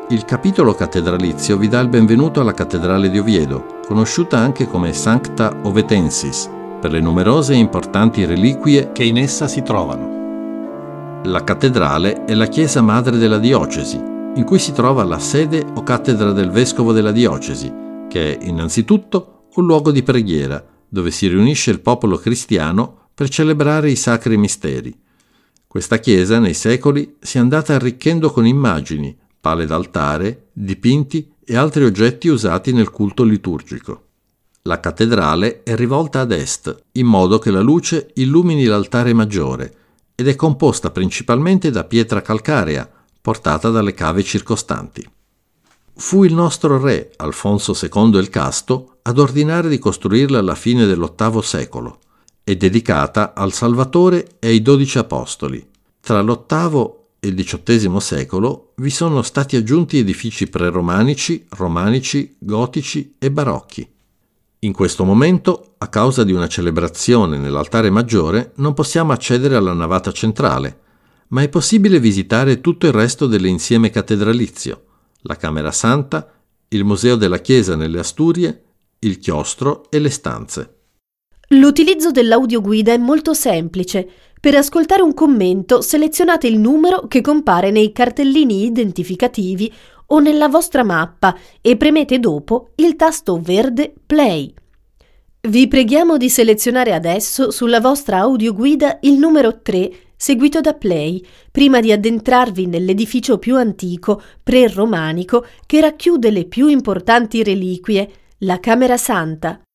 Il capitolo cattedralizio vi dà il benvenuto alla cattedrale di Oviedo, conosciuta anche come Sancta Ovetensis, per le numerose e importanti reliquie che in essa si trovano. La cattedrale è la chiesa madre della diocesi, in cui si trova la sede o cattedra del vescovo della diocesi, che è innanzitutto un luogo di preghiera, dove si riunisce il popolo cristiano per celebrare i sacri misteri. Questa chiesa nei secoli si è andata arricchendo con immagini, pale d'altare, dipinti e altri oggetti usati nel culto liturgico. La cattedrale è rivolta ad est, in modo che la luce illumini l'altare maggiore, ed è composta principalmente da pietra calcarea, portata dalle cave circostanti. Fu il nostro re, Alfonso II il Casto, ad ordinare di costruirla alla fine dell'VIII secolo. È dedicata al Salvatore e ai 12 Apostoli. Tra l'VIII e il XVIII secolo vi sono stati aggiunti edifici preromanici, romanici, gotici e barocchi. In questo momento, a causa di una celebrazione nell'altare maggiore, non possiamo accedere alla navata centrale, ma è possibile visitare tutto il resto dell'insieme cattedralizio, la Camera Santa, il Museo della Chiesa nelle Asturie, il chiostro e le stanze. L'utilizzo dell'audioguida è molto semplice. Per ascoltare un commento selezionate il numero che compare nei cartellini identificativi o nella vostra mappa e premete dopo il tasto verde Play. Vi preghiamo di selezionare adesso sulla vostra audioguida il numero 3 seguito da Play, prima di addentrarvi nell'edificio più antico, pre-romanico, che racchiude le più importanti reliquie, la Camera Santa.